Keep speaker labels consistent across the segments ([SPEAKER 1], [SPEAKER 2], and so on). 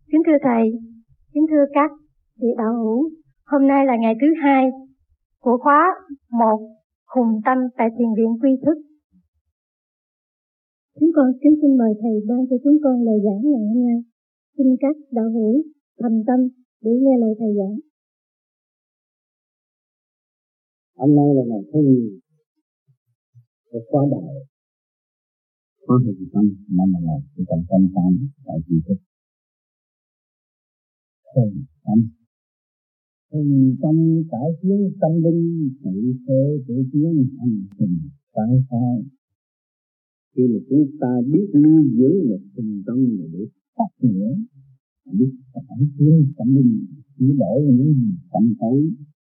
[SPEAKER 1] Kính thưa Thầy, kính thưa các vị đạo hữu, hôm nay là ngày thứ hai của khóa 1 Hùng Tâm tại Thiền viện Quy Thức. Chúng con kính xin mời Thầy ban cho chúng con lời giảng ngày hôm nay. Xin các đạo hữu thành tâm để nghe lời Thầy giảng.
[SPEAKER 2] Hôm nay là ngày thứ nhì của khóa đại khóa Hùng Tâm năm 1988 tại Quy Thức. Hùng tâm cải tiến tâm linh, tự sơ tự tiến hành trình tái khai. Khi mà chúng ta biết nuôi dưỡng một hùng tâm để phát triển, biết cải tiến tâm linh, chỉ đổi những gì tâm tối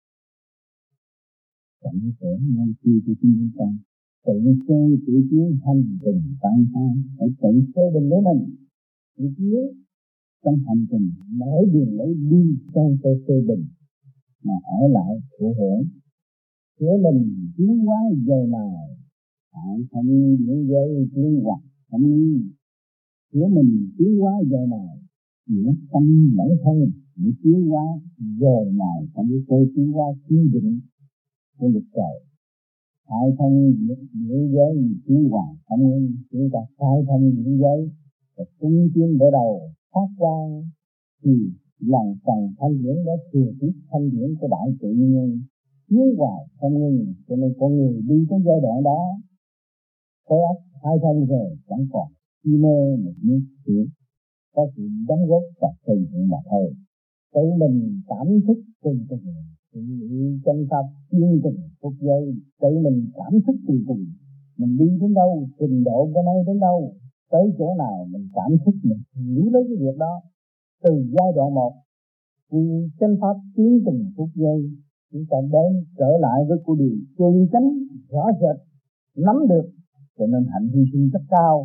[SPEAKER 2] cảnh trở nên khi của chúng ta tự sơ tự tiến hành trình tái khai. Phải tự sơ định lấy mình tự tiến trong hành trình mở đường lối đi trong sơ bình mà ở lại thụ hưởng. Sửa mình tiến hóa giờ nào hại không những giới tiến hoặc không nghi. Sửa mình tiến hóa giờ nào giữa tâm lẫn thân để tiến hóa giờ nào trong cái cơ tiến hóa tiến định của lực trời. Hại không những giới tiến hoặc không nghi. Chúng ta khai thông những giới và tung tiến đỡ đầu phát quang thì lần phần thanh điển đã thừa tiếp thanh điển của đại tự nhiên chiếu hoài không ngừng. Cho nên con người đi tới giai đoạn đó khối óc khai thông rồi chẳng còn chi mê một những chuyện có sự đóng góp và xây dựng mà thôi. Tự mình cảm thức từng chân pháp yên từng phút giây, tự mình cảm thức từng mình đi đến đâu, trình độ của nó đến đâu, tới chỗ nào mình cảm thức mình hiểu lấy cái việc đó. Từ giai đoạn 1 chân pháp tiến từng phút giây, chúng ta đến trở lại với của điều chân chánh rõ rệt nắm được, cho nên hạnh hy sinh rất cao.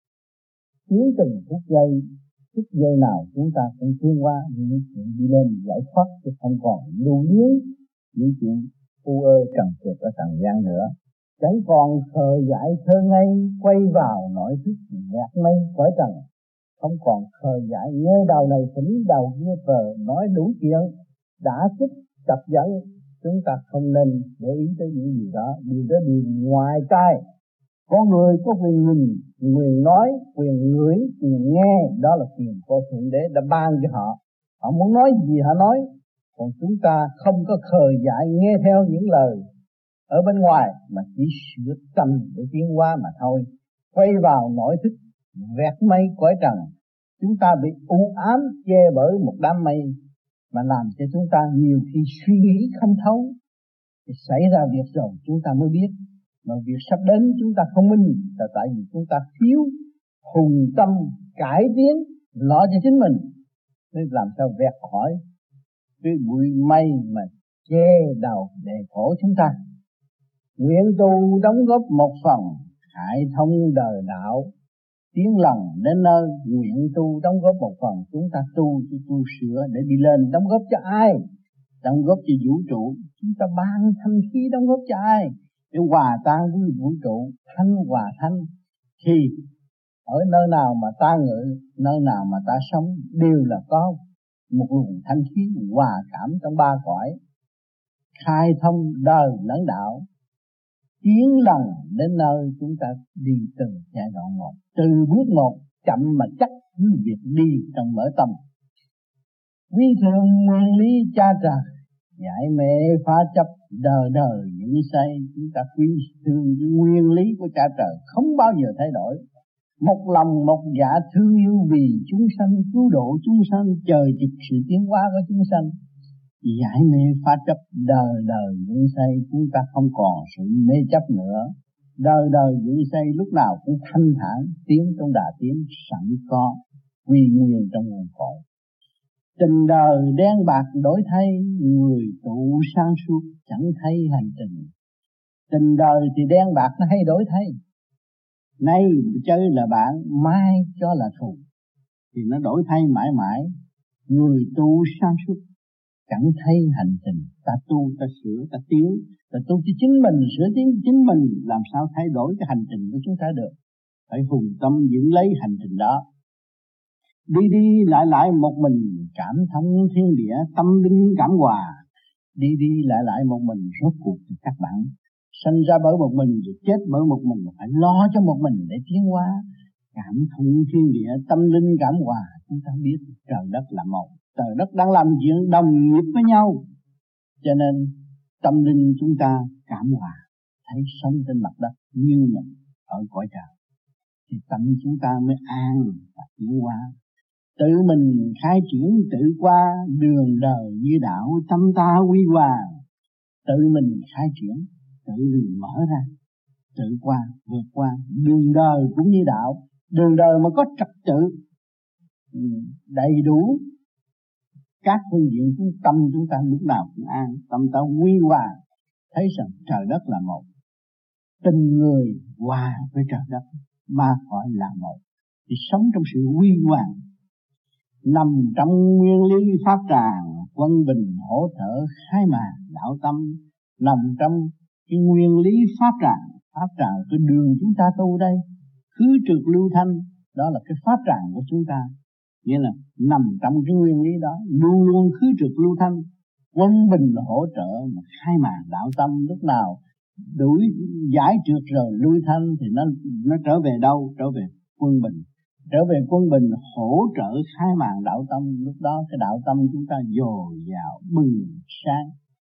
[SPEAKER 2] Tiến từng phút giây nào chúng ta cũng tiến qua những chuyện đi lên giải thoát, chứ không còn lưu luyến những chuyện u ơ trần trượt ở trần gian nữa. Chẳng còn khờ dại thơ ngây quay vào nội thức gạt mây khỏi trần. Không còn khờ dại nghe đầu này thỉnh đầu kia phờ nói đủ chuyện đã kích chập dẫn. Chúng ta không nên để ý tới những gì đó, điều đó điều ngoài tai. Con người có quyền nhìn, quyền nói, quyền ngửi, quyền nghe, đó là quyền của Thượng Đế đã ban cho họ. Họ muốn nói gì họ nói, còn chúng ta không có khờ dại nghe theo những lời ở bên ngoài mà chỉ sửa tâm để tiến hóa mà thôi. Quay vào nội thức vẹt mây cõi trần. Chúng ta bị u ám che bởi một đám mây mà làm cho chúng ta nhiều khi suy nghĩ không thấu. Thì xảy ra việc rồi chúng ta mới biết, mà việc sắp đến chúng ta không minh là tại vì chúng ta thiếu hùng tâm cải tiến lo cho chính mình, nên làm sao vẹt khỏi cái bụi mây mà che đầu để khổ chúng ta. Nguyện tu đóng góp một phần khai thông đời đạo, tiến lần đến nơi. Nguyện tu đóng góp một phần, chúng ta tu sửa để đi lên. Đóng góp cho ai? Đóng góp cho vũ trụ. Chúng ta ban thanh khí đóng góp cho ai? Để hòa tan với vũ trụ, thanh hòa thanh. Thì ở nơi nào mà ta ngự, nơi nào mà ta sống đều là có một luồng thanh khí hòa cảm trong ba cõi, khai thông đời lẫn đạo, tiến lần đến nơi. Chúng ta đi từ giai đoạn 1, từ bước 1 chậm mà chắc cứ việc đi trong mở tâm. Quý thượng nguyên lý cha trời giải mẹ phá chấp đời đời những say. Chúng ta quý thương cái nguyên lý của cha trời không bao giờ thay đổi. Một lòng một dạ thương yêu vì chúng sanh, cứu độ chúng sanh, chờ trực sự tiến hóa của chúng sanh. Giải mê phá chấp đời đời những say. Chúng ta không còn sự mê chấp nữa. Đời đời những say lúc nào cũng thanh thản, tiến trong đà tiến sẵn có, quy nguyên trong nguồn cội. Tình đời đen bạc đổi thay, người tụ sang suốt chẳng thấy hành trình. Tình đời thì đen bạc nó hay đổi thay. Nay chơi là bạn, mai cho là thù, thì nó đổi thay mãi mãi. Người tu sang suốt chẳng thấy hành trình. Ta tu, ta sửa, ta tiến, ta tu cho chính mình, sửa tiến chính mình, làm sao thay đổi cái hành trình của chúng ta được. Phải hùng tâm giữ lấy hành trình đó. Đi đi lại lại một mình, cảm thông thiên địa, tâm linh cảm hòa. Đi đi lại lại một mình, rốt cuộc thì các bạn sinh ra bởi một mình rồi chết bởi một mình, phải lo cho một mình để tiến hóa. Cảm thông thiên địa, tâm linh cảm hòa. Chúng ta biết trời đất là một, trời đất đang làm chuyện đồng nghiệp với nhau, cho nên tâm linh chúng ta cảm hòa, thấy sống trên mặt đất như mình ở cõi trời, thì tâm chúng ta mới an và tiến hóa. Tự mình khai triển tự qua, đường đời như đạo tâm ta quy hòa. Tự mình khai triển, tự mình mở ra, tự qua, vượt qua. Đường đời cũng như đạo, đường đời mà có trật tự đầy đủ các phương diện, tâm chúng ta lúc nào cũng an, tâm ta quy hòa, thấy rằng trời đất là một, tình người hòa với trời đất, ma cõi là một, thì sống trong sự quy hòa, nằm trong nguyên lý pháp tràng, quân bình hỗ trợ khai màn đạo tâm. Nằm trong cái nguyên lý pháp tràng cái đường chúng ta tu đây, khứ trượt lưu thanh, đó là cái pháp tràng của chúng ta. Nghĩa là nằm trong cái nguyên lý đó, luôn luôn khứ trượt lưu thanh, quân bình hỗ trợ mà khai màn đạo tâm. Lúc nào đuổi giải trượt rồi lưu thanh thì nó trở về đâu? Trở về quân bình. Trở về quân bình hỗ trợ khai màn đạo tâm. Lúc đó cái đạo tâm chúng ta dồi dào bừng sáng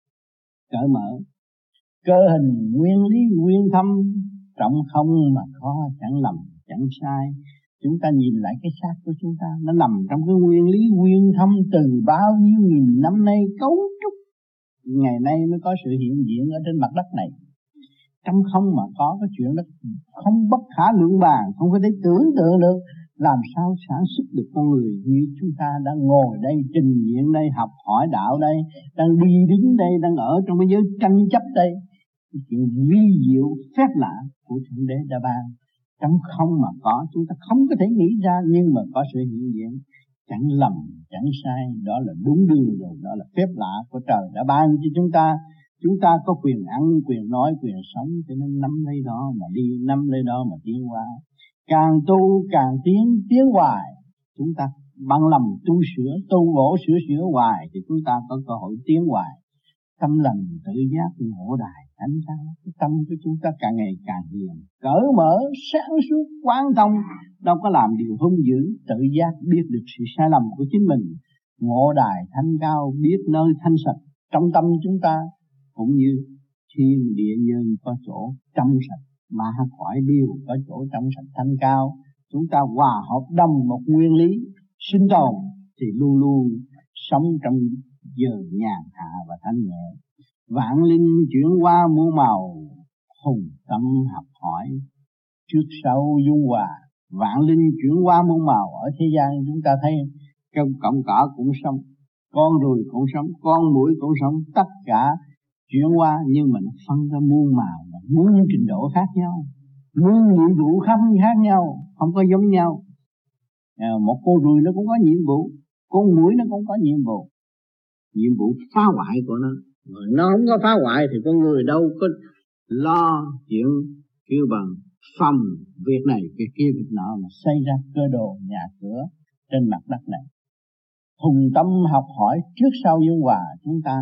[SPEAKER 2] cởi mở. Cơ hình nguyên lý nguyên thâm, trọng không mà khó, chẳng lầm chẳng sai. Chúng ta nhìn lại cái xác của chúng ta, nó nằm trong cái nguyên lý nguyên thâm từ bao nhiêu nghìn năm nay cấu trúc, ngày nay mới có sự hiện diện ở trên mặt đất này. Trong không mà có cái chuyện đó không bất khả lượng bàn, không có thể tưởng tượng được. Làm sao sản xuất được con người như chúng ta đang ngồi đây, trình diễn đây, học hỏi đạo đây, đang đi đứng đây, đang ở trong cái giới tranh chấp đây. Cái chuyện vi diệu phép lạ của Thượng Đế đã ban. Trong không mà có, chúng ta không có thể nghĩ ra, nhưng mà có sự hiện diện, chẳng lầm chẳng sai. Đó là đúng đường rồi, đó là phép lạ của trời đã ban cho chúng ta. Chúng ta có quyền ăn, quyền nói, quyền sống, cho nên nắm lấy đó mà đi, nắm lấy đó mà tiến hóa. Càng tu càng tiến hoài. Chúng ta bằng lòng tu sửa, tu bổ sửa hoài thì chúng ta có cơ hội tiến hoài. Tâm lành tự giác ngộ đài thánh cao. Cái tâm của chúng ta càng ngày càng hiền, cởi mở, sáng suốt, quán thông, đâu có làm điều hung dữ. Tự giác biết được sự sai lầm của chính mình, ngộ đài thanh cao, biết nơi thanh sạch trong tâm chúng ta, cũng như thiên địa nhân có chỗ trong sạch, ma cõi đều có chỗ trong sạch thanh cao. Chúng ta hòa hợp đồng một nguyên lý sinh tồn thì luôn luôn sống trong giờ nhàn hạ và thanh nhẹ. Vạn linh chuyển qua muôn màu, hùng tâm học hỏi trước sau dung hòa. Vạn linh chuyển qua muôn màu. Ở thế gian chúng ta thấy cọng cỏ cũng sống, con ruồi cũng sống, con muỗi cũng sống, tất cả chuyển qua, nhưng mà nó phân ra muôn màu, muôn trình độ khác nhau, muôn nhiệm vụ khác nhau, không có giống nhau. Một con ruồi nó cũng có nhiệm vụ, con muỗi nó cũng có nhiệm vụ phá hoại của nó. Nó không có phá hoại thì con người đâu có lo chuyện kêu bằng phòng việc này việc kia việc nọ mà xây ra cơ đồ nhà cửa trên mặt đất này. Hùng tâm học hỏi trước sau dung hòa. Chúng ta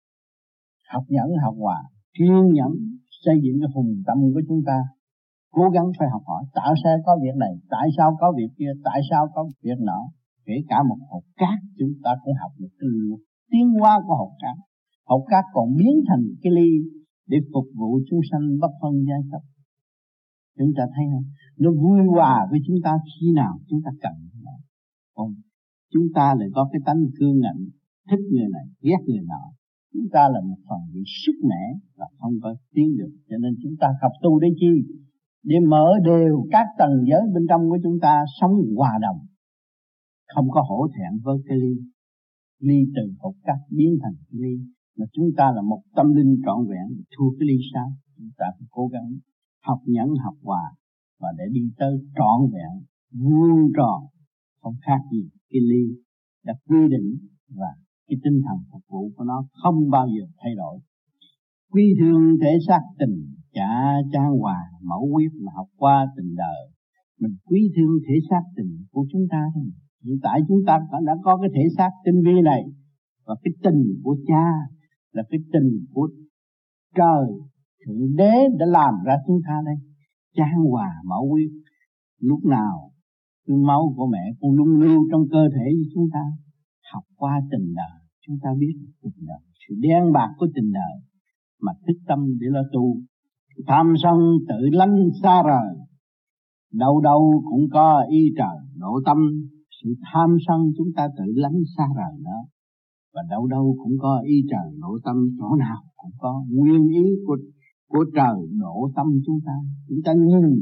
[SPEAKER 2] học nhẫn học hòa, kiên nhẫn xây dựng cái hùng tâm của chúng ta, cố gắng phải học hỏi tại sao có việc này, tại sao có việc kia, tại sao có việc nọ. Kể cả một hột cát chúng ta cũng học được từ tiến hóa của hột cát. Hột cát còn biến thành cái ly để phục vụ chúng sanh bất phân giai cấp. Chúng ta thấy không? Nó vui hòa với chúng ta khi nào chúng ta cần nó. Còn chúng ta lại có cái tánh cương ngạnh, thích người này, ghét người nọ. Chúng ta là một phần bị sức mẻ và không có tiến được. Cho nên chúng ta học tu để chi? Để mở đều các tầng giới bên trong của chúng ta sống hòa đồng. Không có hổ thẹn với cái ly. Ly từ hột cát biến thành cái ly. Mà chúng ta là một tâm linh trọn vẹn, thua cái ly sao? Chúng ta phải cố gắng học nhẫn học hòa và để đi tới trọn vẹn, vuông tròn, không khác gì cái ly đã quy định và cái tinh thần phục vụ của nó không bao giờ thay đổi. Quý thương thể xác tình, chả trang hòa mẫu quyết mà học qua tình đời. Mình quý thương thể xác tình của chúng ta thôi, Hiện tại chúng ta đã có cái thể xác tinh vi này, và cái tình của cha là cái tình của trời Thượng Đế đã làm ra chúng ta đây. Chan hòa mẫu huyết, lúc nào cái máu của mẹ cũng luôn lưu trong cơ thể của chúng ta. Học qua tình đời, chúng ta biết tình đời, sự đen bạc của tình đời, mà thức tâm để lo tu. Tham sân tự lánh xa rời, đâu đâu cũng có ý trời độ tâm. Sự tham sân chúng ta tự lánh xa rời đó, và đâu đâu cũng có ý trời độ tâm. Chỗ nào cũng có nguyên ý của trời độ tâm chúng ta. Chúng ta nhìn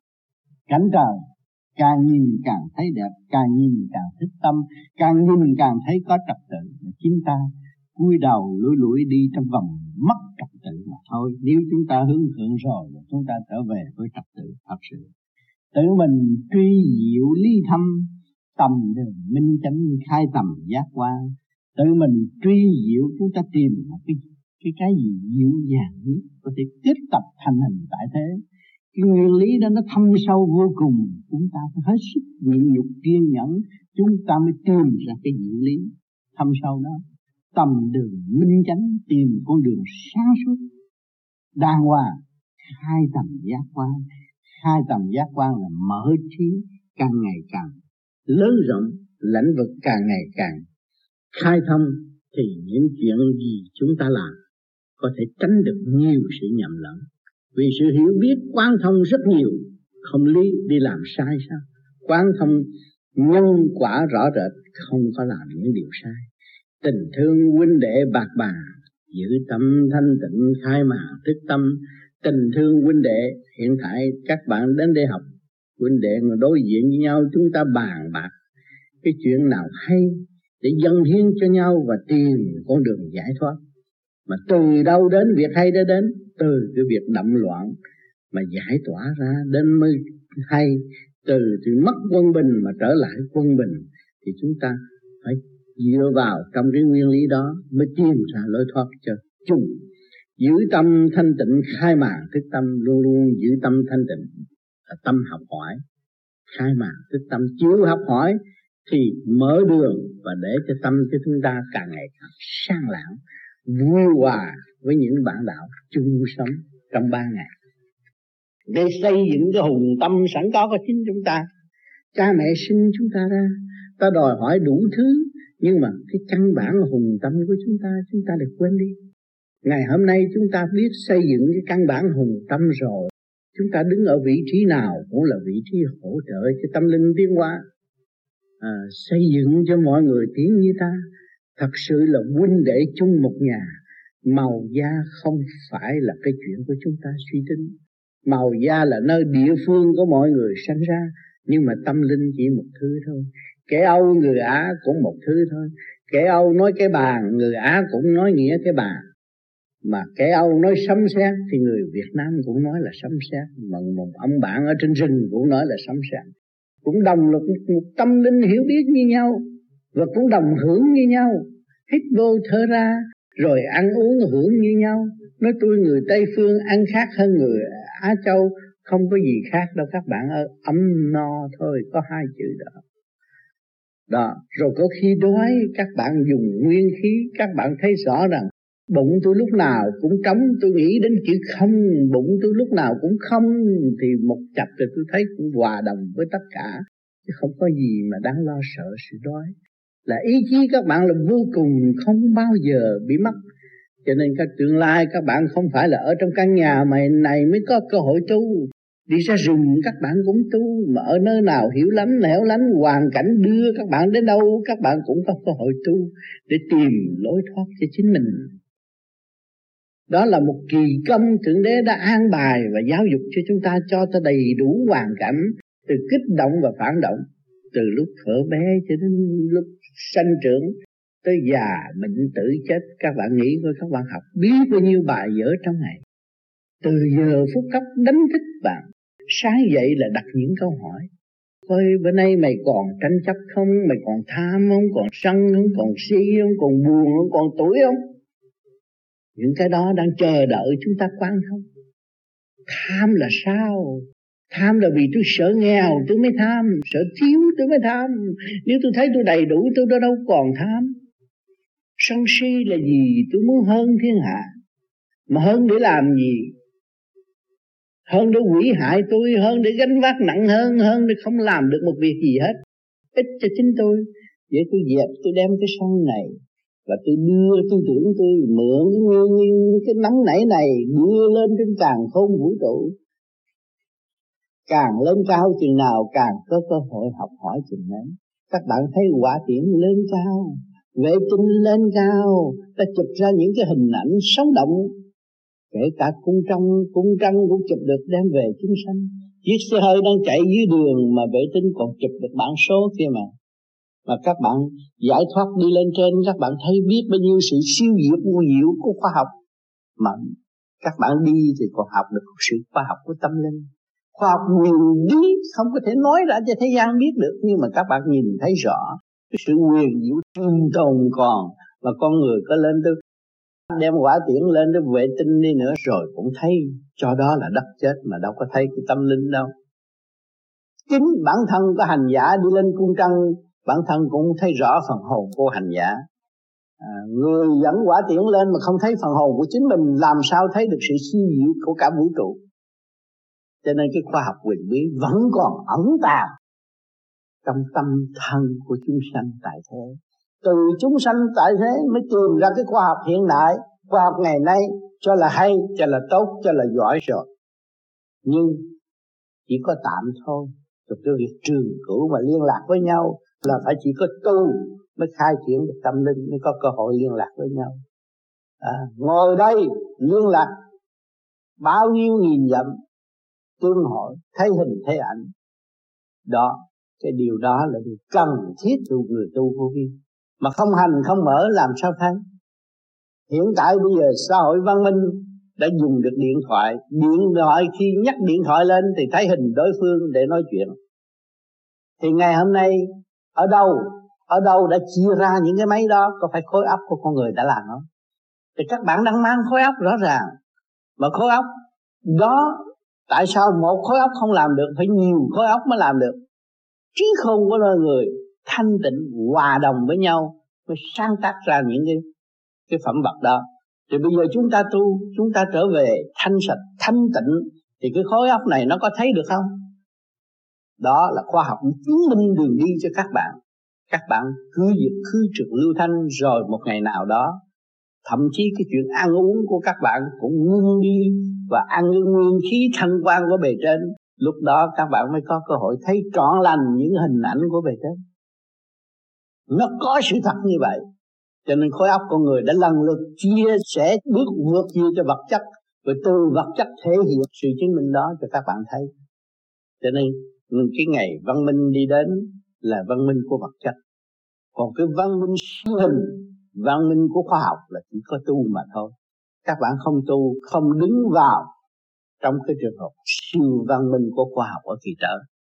[SPEAKER 2] cảnh trời, càng nhìn càng thấy đẹp, càng nhìn càng thích tâm, càng nhìn càng thấy có trật tự. Chúng ta cúi đầu lủi lủi đi trong vòng mất trật tự mà thôi. Nếu chúng ta hướng thượng rồi, chúng ta trở về với trật tự thật sự. Tự mình truy diệu ly thâm, tầm đường minh chánh khai tầm giác quan. Tự mình truy diệu, chúng ta tìm một cái gì dịu dàng nhất có thể kết tập thành hình tại thế. Cái nguyên lý đó nó thâm sâu vô cùng. Chúng ta phải hết sức nhịn nhục kiên nhẫn, chúng ta mới tìm ra cái diệu lý thâm sâu đó. Tầm đường minh chánh, tìm con đường sáng suốt đàng hoàng, khai tầm giác quan. Khai tầm giác quan là mở trí càng ngày càng lớn rộng, lãnh vực càng ngày càng khai thông, thì những chuyện gì chúng ta làm có thể tránh được nhiều sự nhầm lẫn. Vì sự hiểu biết quán thông rất nhiều, không lý đi làm sai sao? Quán thông nhân quả rõ rệt, không có làm những điều sai. Tình thương huynh đệ bạc bà, giữ tâm thanh tịnh khai mà thức tâm. Tình thương huynh đệ, hiện tại các bạn đến đây học, huynh đệ ngồi đối diện với nhau, chúng ta bàn bạc cái chuyện nào hay để dâng hiến cho nhau và tìm con đường giải thoát. Mà từ đâu đến việc hay đã đến, từ cái việc đậm loạn mà giải tỏa ra đến mới hay. Từ mất quân bình mà trở lại quân bình, thì chúng ta phải dựa vào trong cái nguyên lý đó mới tìm ra lối thoát cho chung. Giữ tâm thanh tịnh khai màn thức tâm, luôn luôn giữ tâm thanh tịnh, tâm học hỏi. Khai màn thức tâm, chịu học hỏi thì mở đường và để cho tâm của chúng ta càng ngày càng sang lạng, vui hòa với những bạn đạo chung sống trong 3 ngày. Để xây dựng cái hùng tâm sẵn có của chính chúng ta. Cha mẹ sinh chúng ta ra, ta đòi hỏi đủ thứ, nhưng mà cái căn bản hùng tâm của chúng ta được quên đi. Ngày hôm nay chúng ta biết xây dựng cái căn bản hùng tâm rồi, chúng ta đứng ở vị trí nào cũng là vị trí hỗ trợ cho tâm linh tiến hóa, xây dựng cho mọi người tiến như ta. Thật sự là huynh đệ chung một nhà. Màu da không phải là cái chuyện của chúng ta suy tính. Màu da là nơi địa phương của mọi người sanh ra, nhưng mà tâm linh chỉ một thứ thôi. Kẻ Âu người Á cũng một thứ thôi. Kẻ Âu nói cái bàn, người Á cũng nói nghĩa cái bàn. Mà kẻ Âu nói sấm sét thì người Việt Nam cũng nói là sấm sét. Mà một ông bạn ở trên rừng cũng nói là sấm sét. Cũng đồng là một tâm linh hiểu biết như nhau, và cũng đồng hưởng như nhau. Hít vô thở ra, rồi ăn uống hưởng như nhau. Nói tôi người Tây Phương ăn khác hơn người Á Châu, không có gì khác đâu các bạn ơi, ấm no thôi, có 2 chữ đó. Đó, rồi có khi đói các bạn dùng nguyên khí, các bạn thấy rõ rằng bụng tôi lúc nào cũng trống, tôi nghĩ đến chữ không, bụng tôi lúc nào cũng không, thì một chập rồi tôi thấy cũng hòa đồng với tất cả, chứ không có gì mà đáng lo sợ sự đói. Là ý chí các bạn là vô cùng, không bao giờ bị mất. Cho nên các tương lai các bạn không phải là ở trong căn nhà này mới có cơ hội tu. Đi ra rừng các bạn cũng tu, mà ở nơi nào hiểu lánh, hẻo lánh, hoàn cảnh đưa các bạn đến đâu, các bạn cũng có cơ hội tu để tìm lối thoát cho chính mình. Đó là một kỳ công Thượng Đế đã an bài và giáo dục cho chúng ta, cho ta đầy đủ hoàn cảnh, từ kích động và phản động, từ lúc thuở bé cho đến lúc sanh trưởng, tới già bệnh tử chết. Các bạn nghĩ coi, các bạn học biết bao nhiêu bài vở trong ngày. Từ giờ phút khắc đánh thức bạn, sáng dậy là đặt những câu hỏi. Coi bữa nay mày còn tranh chấp không, mày còn tham không, còn sân không, còn si không, còn buồn không, còn tuổi không. Những cái đó đang chờ đợi chúng ta quan thông. Tham là sao? Tham là vì tôi sợ nghèo tôi mới tham, sợ thiếu tôi mới tham. Nếu tôi thấy tôi đầy đủ tôi đâu còn tham. Sân si là gì? Tôi muốn hơn thiên hạ. Mà hơn để làm gì? Hơn để hủy hại tôi, hơn để gánh vác nặng hơn để không làm được một việc gì hết, ích cho chính tôi. Vậy tôi dẹp, tôi đem cái sân này và tôi đưa tư tưởng tôi mượn cái nóng nảy này đưa lên trên càn khôn vũ trụ. Càng lên cao chừng nào càng có cơ hội học hỏi chừng ấy. Các bạn thấy Hỏa Tiễn lên cao, vệ tinh lên cao, ta chụp ra những cái hình ảnh sống động. Kể cả cung trăng cũng chụp được đem về chúng sanh. Chiếc xe hơi đang chạy dưới đường mà vệ tinh còn chụp được bản số kia mà. Mà các bạn giải thoát đi lên trên, các bạn thấy biết bao nhiêu sự siêu diệu vô diệu của khoa học. Mà các bạn đi thì còn học được sự khoa học của tâm linh. Khoa học quyền bí không có thể nói ra cho thế gian biết được, nhưng mà các bạn nhìn thấy rõ cái sự quyền diệu trường tồn còn. Và con người có lên tới đem Hỏa Tiễn lên tới vệ tinh đi nữa rồi cũng thấy cho đó là đất chết, mà đâu có thấy cái tâm linh đâu. Chính bản thân có hành giả đi lên cung trăng, bản thân cũng thấy rõ phần hồn của hành giả. Người dẫn Hỏa Tiễn lên mà không thấy phần hồn của chính mình, làm sao thấy được sự siêu diệu của cả vũ trụ. Cho nên cái khoa học quyền bí vẫn còn ẩn tàng trong tâm thân của chúng sanh tại thế. Từ chúng sanh tại thế mới tìm ra cái khoa học hiện đại, khoa học ngày nay cho là hay, cho là tốt, cho là giỏi rồi. Nhưng chỉ có tạm thôi. Rồi cái việc trường cửu mà liên lạc với nhau là phải chỉ có tu mới khai triển được tâm linh, mới có cơ hội liên lạc với nhau. Ngồi đây liên lạc bao nhiêu nghìn dặm, tương hội thấy hình thấy ảnh đó, cái điều đó là điều cần thiết của người tu vô vi. Mà không hành không mở làm sao thấy. Hiện tại bây giờ xã hội văn minh đã dùng được điện thoại khi nhắc điện thoại lên thì thấy hình đối phương để nói chuyện. Thì ngày hôm nay ở đâu đã chia ra những cái máy đó? Có phải khối óc của con người đã làm không? Thì các bạn đang mang khối óc rõ ràng. Mà khối óc đó, tại sao một khối óc không làm được, phải nhiều khối óc mới làm được? Trí khôn của người thanh tịnh hòa đồng với nhau mới sáng tác ra những cái phẩm vật đó. Thì bây giờ chúng ta tu, chúng ta trở về thanh sạch, thanh tịnh, thì cái khối óc này nó có thấy được không? Đó là khoa học chứng minh đường đi cho các bạn. Các bạn cứ việc khứ trực lưu thanh, rồi một ngày nào đó thậm chí cái chuyện ăn uống của các bạn cũng ngưng đi và ăn cái nguyên khí thanh quan của bề trên. Lúc đó các bạn mới có cơ hội thấy trọn lành những hình ảnh của bề trên. Nó có sự thật như vậy. Cho nên khối óc con người đã lần lượt chia sẻ vượt chia cho vật chất, rồi từ vật chất thể hiện sự chứng minh đó cho các bạn thấy. Cho nên cái ngày văn minh đi đến là văn minh của vật chất. Còn cái văn minh siêu hình, văn minh của khoa học là chỉ có tu mà thôi. Các bạn không tu, không đứng vào trong cái trường hợp siêu văn minh của khoa học ở kỳ trở.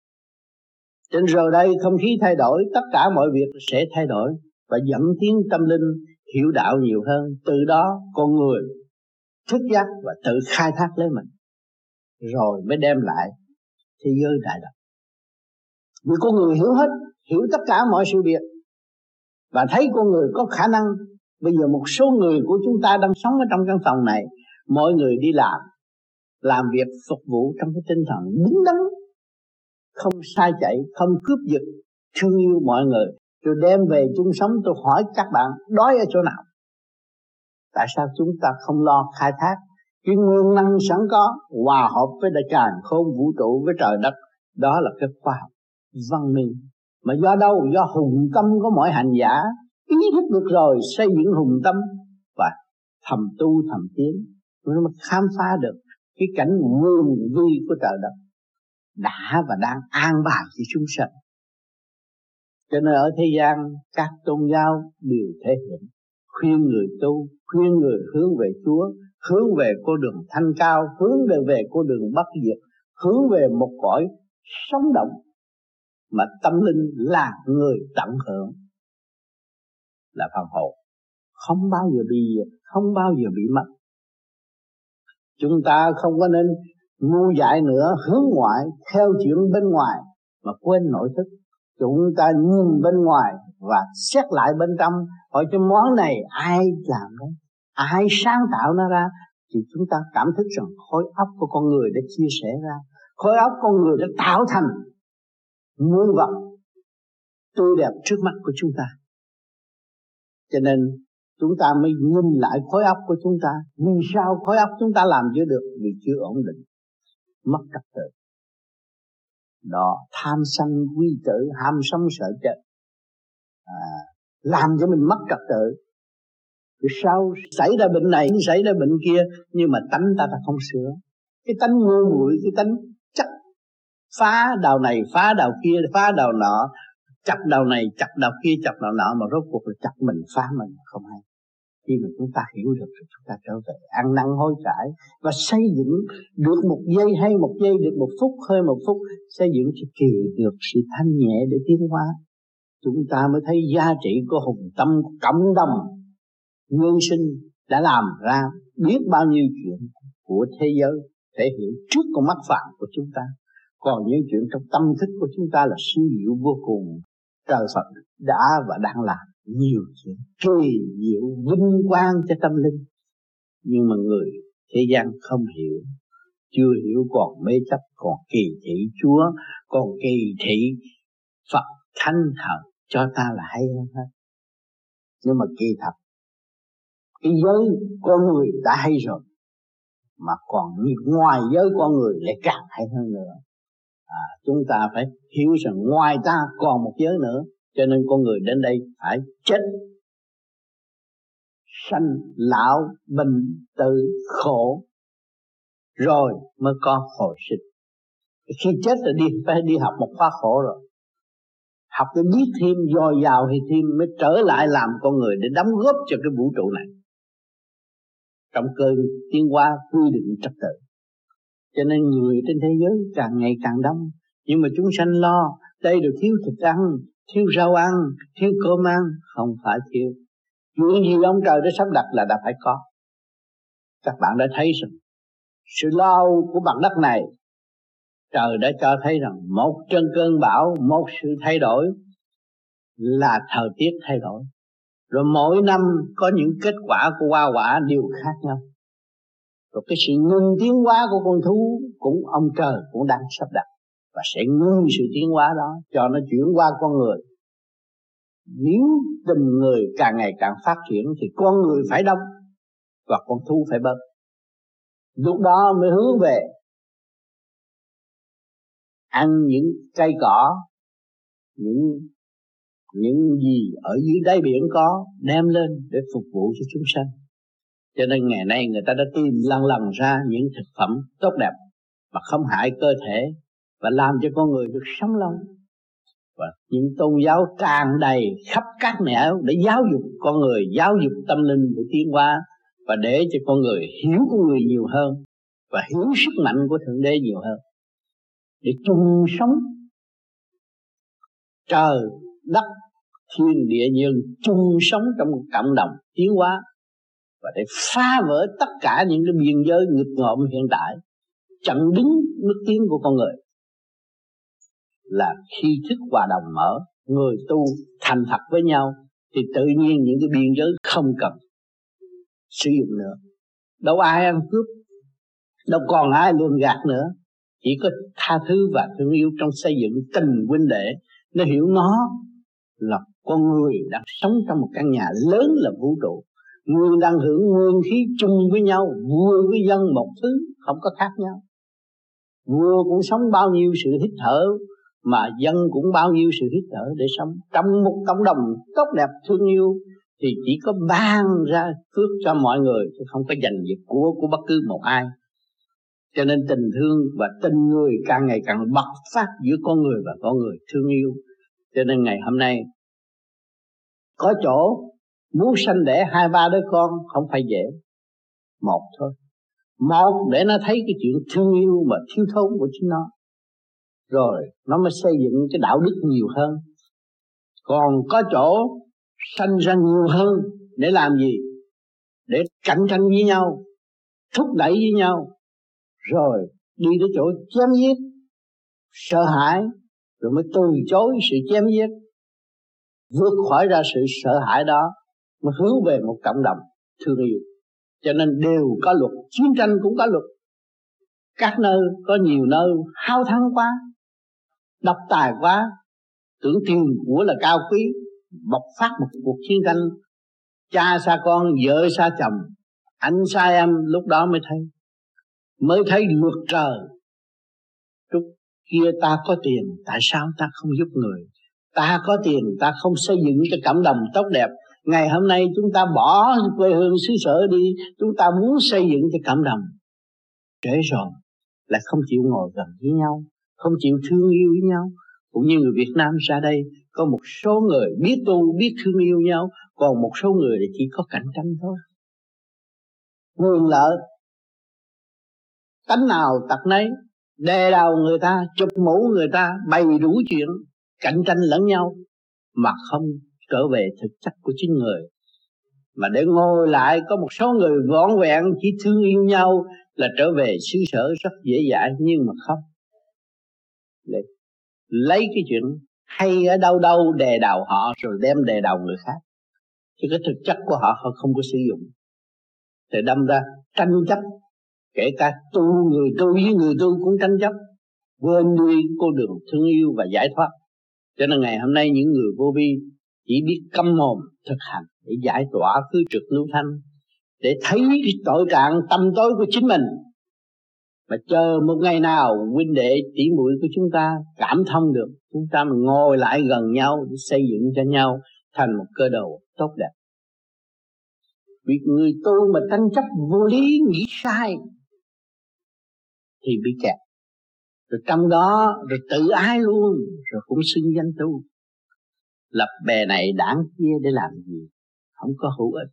[SPEAKER 2] Trên giờ đây không khí thay đổi, tất cả mọi việc sẽ thay đổi và dẫn tiến tâm linh hiểu đạo nhiều hơn. Từ đó con người thức giác và tự khai thác lấy mình, rồi mới đem lại thế giới đại đồng. Vì con người hiểu hết, hiểu tất cả mọi sự việc và thấy con người có khả năng. Bây giờ một số người của chúng ta đang sống ở trong căn phòng này, mọi người đi làm việc phục vụ trong cái tinh thần đúng đắn, không sai chạy, không cướp giật, thương yêu mọi người, rồi đem về chung sống. Tôi hỏi các bạn đói ở chỗ nào? Tại sao chúng ta không lo khai thác cái nguyên năng sẵn có, hòa hợp với đại càn khôn vũ trụ với trời đất? Đó là cái khoa học văn minh. Mà do đâu? Do hùng tâm của mỗi hành giả ý thức được rồi, xây dựng hùng tâm và thầm tu thầm tiến, nó mới khám phá được cái cảnh nguyên vi của trời đất đã và đang an bài cho chúng sanh. Cho nên ở thế gian các tôn giáo đều thể hiện khuyên người tu, khuyên người hướng về Chúa, hướng về con đường thanh cao, hướng về con đường bất diệt, hướng về một cõi sống động mà tâm linh là người tận hưởng, là phần hồn, không bao giờ bị diệt, không bao giờ bị mất. Chúng ta không có nên ngu dại nữa, hướng ngoại theo chuyện bên ngoài mà quên nội thức. Chúng ta nhìn bên ngoài và xét lại bên trong, hỏi cho món này ai làm đấy, ai sáng tạo nó ra, thì chúng ta cảm thức rằng khối óc của con người đã chia sẻ ra, khối óc con người đã tạo thành muôn vật tươi đẹp trước mắt của chúng ta. Cho nên chúng ta mới nhìn lại khối óc của chúng ta. Vì sao khối óc chúng ta làm chưa được? Vì chưa ổn định, mất trật tự. Đó, tham sân quý tử, ham sống sợ chết, làm cho mình mất trật tự. Vì sao xảy ra bệnh này, xảy ra bệnh kia, nhưng mà tánh ta không sửa. Cái tánh ngu muội, cái tánh chắc phá đầu này, phá đầu kia, phá đầu nọ, chặt đầu này, chặt đầu kia, chặt đầu nọ, mà rốt cuộc là chặt mình, phá mình, không hay. Khi mà chúng ta hiểu được, chúng ta trở về ăn năn hối cải và xây dựng được một giây hay một giây, được một phút hay một phút, xây dựng cho kỳ được sự thanh nhẹ để tiến hóa. Chúng ta mới thấy giá trị của hùng tâm của cộng đồng nhân sinh đã làm ra biết bao nhiêu chuyện của thế giới thể hiện trước con mắt phạm của chúng ta. Còn những chuyện trong tâm thức của chúng ta là siêu diệu vô cùng. Trời Phật đã và đang làm nhiều chuyện kỳ diệu vinh quang cho tâm linh, nhưng mà người thế gian không hiểu, chưa hiểu, còn mê chấp, còn kỳ thị Chúa, còn kỳ thị Phật Thánh Thần cho ta là hay hơn hết. Nhưng mà kỳ thật cái giới con người đã hay rồi, mà còn ngoài giới con người lại càng hay hơn nữa. Chúng ta phải hiểu rằng ngoài ta còn một giới nữa, cho nên con người đến đây phải chết, sanh lão bệnh tử khổ rồi mới có hồi sinh. Khi chết là phải đi học một khóa khổ rồi, học để biết thêm, dồi dào thì thêm mới trở lại làm con người để đóng góp cho cái vũ trụ này trong cơn tiến hóa quy định trật tự. Cho nên người trên thế giới càng ngày càng đông, nhưng mà chúng sanh lo đây đều thiếu thịt ăn, thiếu rau ăn, thiếu cơm ăn. Không phải thiếu, chuyện gì ông trời đã sắp đặt là đã phải có. Các bạn đã thấy rằng sự lo âu của mặt đất này, trời đã cho thấy rằng một trận cơn bão, một sự thay đổi là thời tiết thay đổi. Rồi mỗi năm có những kết quả của hoa quả đều khác nhau. Rồi cái sự ngưng tiến hóa của con thú cũng ông trời cũng đang sắp đặt, và sẽ ngưng sự tiến hóa đó cho nó chuyển qua con người. Nếu tình người càng ngày càng phát triển thì con người phải đông và con thú phải bớt. Lúc đó mới hướng về ăn những cây cỏ, những gì ở dưới đáy biển có, đem lên để phục vụ cho chúng sanh. Cho nên ngày nay người ta đã tìm lần ra những thực phẩm tốt đẹp mà không hại cơ thể và làm cho con người được sống lâu. Và những tôn giáo tràn đầy khắp các nẻo để giáo dục con người, giáo dục tâm linh để tiến hóa, và để cho con người hiểu con người nhiều hơn và hiểu sức mạnh của Thượng Đế nhiều hơn, để chung sống trời đất thiên địa nhân, chung sống trong một cộng đồng tiến hóa, và để phá vỡ tất cả những cái biên giới nghịch ngợm hiện tại, chặn đứng bước tiến của con người. Là khi thức hòa đồng mở, người tu thành thật với nhau thì tự nhiên những cái biên giới không cần sử dụng nữa. Đâu ai ăn cướp, đâu còn ai lường gạt nữa. Chỉ có tha thứ và thương yêu trong xây dựng tình huynh đệ. Nó hiểu nó là con người đang sống trong một căn nhà lớn là vũ trụ. Người đang hưởng nguyên khí chung với nhau, vua với dân một thứ, không có khác nhau. Vua cũng sống bao nhiêu sự hít thở, mà dân cũng bao nhiêu sự hít thở để sống. Trong một cộng đồng tốt đẹp thương yêu thì chỉ có ban ra phước cho mọi người, chứ không có giành giật của bất cứ một ai. Cho nên tình thương và tình người càng ngày càng bộc phát giữa con người và con người thương yêu. Cho nên ngày hôm nay có chỗ muốn sanh đẻ 2-3 đứa con không phải dễ, một thôi. Một để nó thấy cái chuyện thương yêu mà thiếu thốn của chính nó, rồi nó mới xây dựng cái đạo đức nhiều hơn. Còn có chỗ sanh ra nhiều hơn để làm gì? Để cạnh tranh với nhau, thúc đẩy với nhau, rồi đi đến chỗ chém giết, sợ hãi, rồi mới từ chối sự chém giết, vượt khỏi ra sự sợ hãi đó, mới hướng về một cộng đồng thương yêu. Cho nên đều có luật, chiến tranh cũng có luật. Các nơi có nhiều nơi hao thắng quá, độc tài quá, tưởng tiền của là cao quý, bộc phát một cuộc chiến tranh, cha xa con, vợ xa chồng, anh xa em, lúc đó mới thấy luật trời. Lúc kia ta có tiền, tại sao ta không giúp người? Ta có tiền, ta không xây dựng cho cộng đồng tốt đẹp. Ngày hôm nay chúng ta bỏ quê hương xứ sở đi, chúng ta muốn xây dựng cho cộng đồng. Trễ rồi, lại không chịu ngồi gần với nhau, không chịu thương yêu với nhau. Cũng như người Việt Nam ra đây, có một số người biết tu, biết thương yêu nhau, còn một số người thì chỉ có cạnh tranh thôi. Quyền lợi, tánh nào tật nấy, đè đầu người ta, chụp mũ người ta, bày đủ chuyện, cạnh tranh lẫn nhau, mà không trở về thực chất của chính người. Mà để ngồi lại có một số người vỏn vẹn chỉ thương yêu nhau là trở về xứ sở rất dễ dãi, nhưng mà không. Để lấy cái chuyện hay ở đâu đâu đè đầu họ rồi đem đè đầu người khác, chứ cái thực chất của họ không có sử dụng, thì đâm ra tranh chấp. Kể cả người tu với người tu cũng tranh chấp, quên đi con đường thương yêu và giải thoát. Cho nên ngày hôm nay những người vô vi chỉ biết câm mồm thực hành để giải tỏa khứ trực lưu thanh, để thấy cái tội trạng tâm tối của chính mình, mà chờ một ngày nào huynh đệ tỷ muội của chúng ta cảm thông được, chúng ta mình ngồi lại gần nhau để xây dựng cho nhau thành một cơ đồ tốt đẹp. Vì người tu mà tranh chấp vô lý, nghĩ sai thì bị kẹt, rồi trong đó rồi tự ái luôn, rồi cũng xưng danh tu, lập bè này đảng kia để làm gì, không có hữu ích.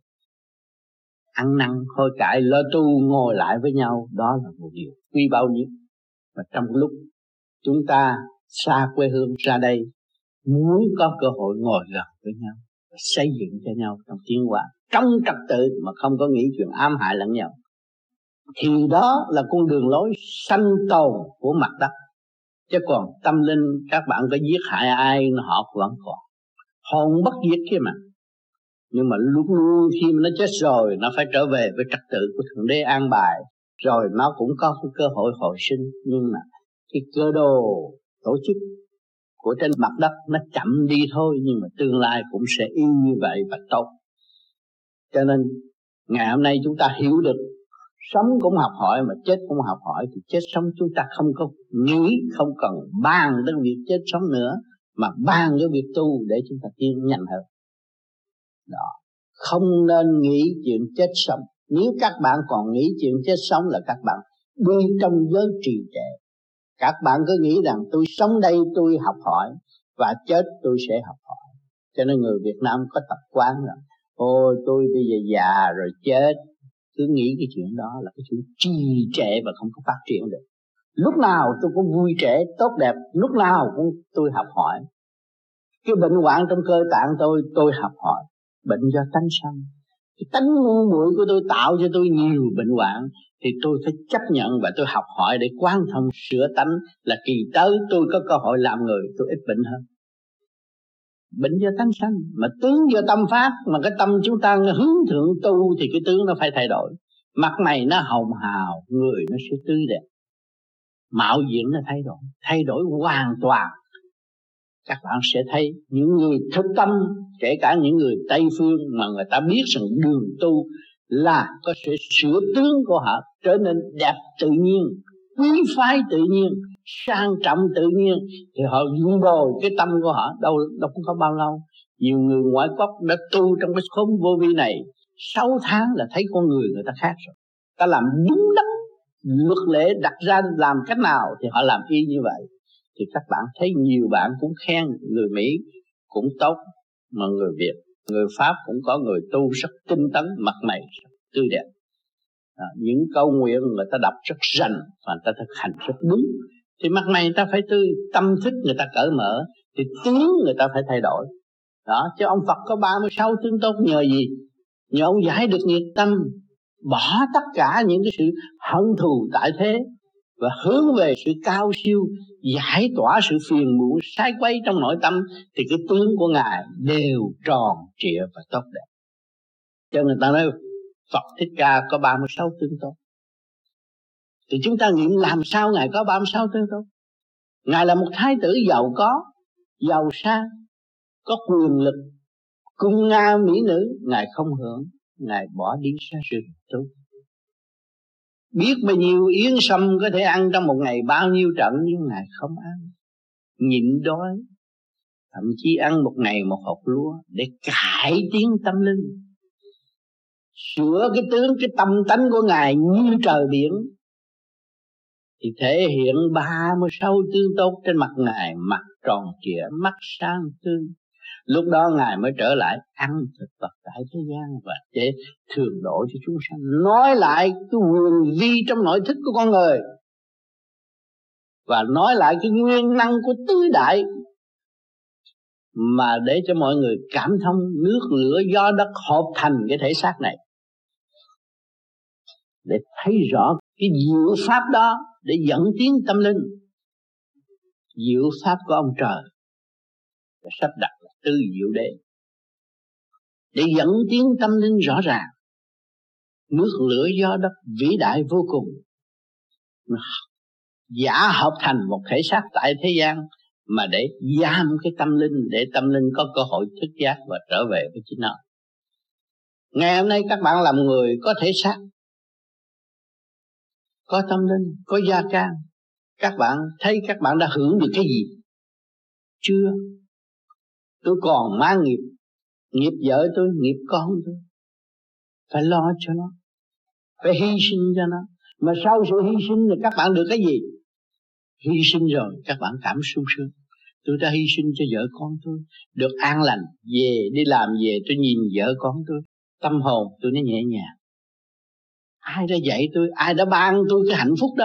[SPEAKER 2] Ăn năn hối cải lo tu ngồi lại với nhau, đó là một điều quý báu nhất. Và trong lúc chúng ta xa quê hương ra đây, muốn có cơ hội ngồi gần với nhau, xây dựng cho nhau trong tiến hóa, trong trật tự mà không có nghĩ chuyện ám hại lẫn nhau, thì đó là con đường lối sanh tồn của mặt đất. Chứ còn tâm linh các bạn có giết hại ai họ vẫn còn, hồn bất diệt kia mà. Nhưng mà lúc luôn khi nó chết rồi, nó phải trở về với trật tự của Thượng Đế an bài, rồi nó cũng có cái cơ hội hồi sinh. Nhưng mà cái cơ đồ tổ chức của trên mặt đất nó chậm đi thôi, nhưng mà tương lai cũng sẽ y như vậy và tốt. Cho nên ngày hôm nay chúng ta hiểu được, sống cũng học hỏi mà chết cũng học hỏi, thì chết sống chúng ta không có nghĩ, không cần bàn đến việc chết sống nữa, mà bàn cái việc tu để chúng ta tiến nhanh hơn. Đó, không nên nghĩ chuyện chết sống. Nếu các bạn còn nghĩ chuyện chết sống là các bạn đi trong giới trì trệ. Các bạn cứ nghĩ rằng tôi sống đây tôi học hỏi, và chết tôi sẽ học hỏi. Cho nên người Việt Nam có tập quán là ôi tôi bây giờ già rồi chết. Cứ nghĩ cái chuyện đó là cái chuyện trì trệ và không có phát triển được. Lúc nào tôi cũng vui trẻ tốt đẹp, lúc nào cũng tôi học hỏi. Cái bệnh hoạn trong cơ tạng tôi học hỏi. Bệnh do tánh sanh. Cái tánh ngu muội của tôi tạo cho tôi nhiều bệnh hoạn, thì tôi phải chấp nhận và tôi học hỏi để quán thông sửa tánh, là kỳ tới tôi có cơ hội làm người, tôi ít bệnh hơn. Bệnh do tánh sanh, mà tướng do tâm phát, mà cái tâm chúng ta hướng thượng tu thì cái tướng nó phải thay đổi. Mặt mày nó hồng hào, người nó sẽ tươi đẹp, mạo diện nó thay đổi hoàn toàn. Các bạn sẽ thấy những người thực tâm, kể cả những người Tây Phương mà người ta biết rằng đường tu là có sự sửa tướng của họ trở nên đẹp tự nhiên, quý phái tự nhiên, sang trọng tự nhiên, thì họ dung bồi cái tâm của họ đâu cũng có bao lâu. Nhiều người ngoại quốc đã tu trong cái khóm vô vi này 6 tháng là thấy con người ta khác rồi. Ta làm đúng đắn luật lệ đặt ra làm cách nào thì họ làm y như vậy. Thì các bạn thấy nhiều bạn cũng khen người Mỹ cũng tốt, mà người Việt, người Pháp cũng có người tu rất tinh tấn, mặt mày rất tươi đẹp. Những câu nguyện người ta đọc rất rành và người ta thực hành rất đúng, thì mặt mày người ta phải tươi, tâm thức người ta cởi mở, thì tướng người ta phải thay đổi. Đó, chứ ông Phật có 36 tướng tốt nhờ gì? Nhờ ông giải được nhiệt tâm, bỏ tất cả những cái sự hận thù tại thế,
[SPEAKER 3] và hướng về sự cao siêu, giải tỏa sự phiền muộn sai quay trong nội tâm, thì cái tướng của Ngài đều tròn trịa và tốt đẹp. Cho người ta nói Phật Thích Ca có 36 tướng tốt. Thì chúng ta nghiệm làm sao Ngài có 36 tướng tốt? Ngài là một thái tử giàu có, giàu sang, có quyền lực, cung nga mỹ nữ, Ngài không hưởng, Ngài bỏ đi xa rừng tu. Biết bao nhiêu yến sâm có thể ăn trong một ngày bao nhiêu trận, nhưng Ngài không ăn, nhịn đói, thậm chí ăn một ngày một hột lúa để cải tiến tâm linh, sửa cái tướng, cái tâm tánh của Ngài như trời biển, thì thể hiện 36 tướng tốt trên mặt Ngài, mặt tròn trịa, mắt sáng tươi. Lúc đó Ngài mới trở lại ăn thực vật tại thế gian và để thường độ cho chúng sanh, nói lại cái quyền vi trong nội thức của con người, và nói lại cái nguyên năng của tứ đại, mà để cho mọi người cảm thông nước lửa gió đất hợp thành cái thể xác này, để thấy rõ cái diệu pháp đó, để dẫn tiến tâm linh. Diệu pháp của ông trời đã sắp đặt tư diệu đế để dẫn tiến tâm linh rõ ràng. Nước lửa gió đất vĩ đại vô cùng, giả hợp thành một thể xác tại thế gian, mà để giam cái tâm linh, để tâm linh có cơ hội thức giác và trở về với chính nó. Ngày hôm nay các bạn làm người có thể xác, có tâm linh, có gia can, các bạn thấy các bạn đã hưởng được cái gì? Chưa. Tôi còn mang nghiệp, nghiệp vợ tôi, nghiệp con tôi, phải lo cho nó, phải hy sinh cho nó. Mà sau sự hy sinh thì các bạn được cái gì? Hy sinh rồi các bạn cảm sung sướng. Tôi đã hy sinh cho vợ con tôi, được an lành, về đi làm về tôi nhìn vợ con tôi, tâm hồn tôi nó nhẹ nhàng. Ai đã dạy tôi, ai đã ban tôi cái hạnh phúc đó?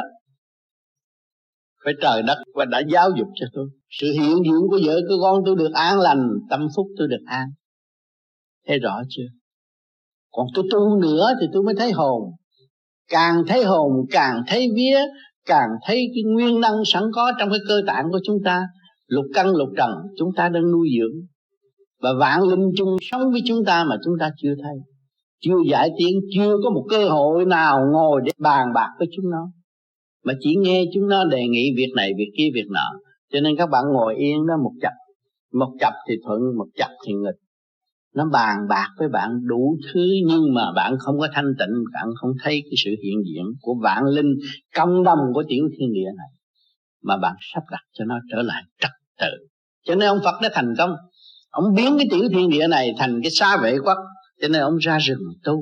[SPEAKER 3] Phải trời đất và đã giáo dục cho tôi. Sự hiện diện của vợ của con tôi được an lành, tâm phúc tôi được an. Thấy rõ chưa? Còn tôi tu nữa thì tôi mới thấy hồn. Càng thấy hồn, càng thấy vía, càng thấy cái nguyên năng sẵn có trong cái cơ tạng của chúng ta. Lục căn lục trần chúng ta đang nuôi dưỡng, và vạn linh chung sống với chúng ta mà chúng ta chưa thấy, chưa giải tiến, chưa có một cơ hội nào ngồi để bàn bạc với chúng nó, mà chỉ nghe chúng nó đề nghị việc này việc kia việc nọ. Cho nên các bạn ngồi yên đó một chập thì thuận, một chập thì nghịch. Nó bàn bạc với bạn đủ thứ, nhưng mà bạn không có thanh tịnh, bạn không thấy cái sự hiện diện của vạn linh công đồng của tiểu thiên địa này, mà bạn sắp đặt cho nó trở lại trật tự. Cho nên ông Phật đã thành công, ông biến cái tiểu thiên địa này thành cái xa vệ quốc. Cho nên ông ra rừng tu,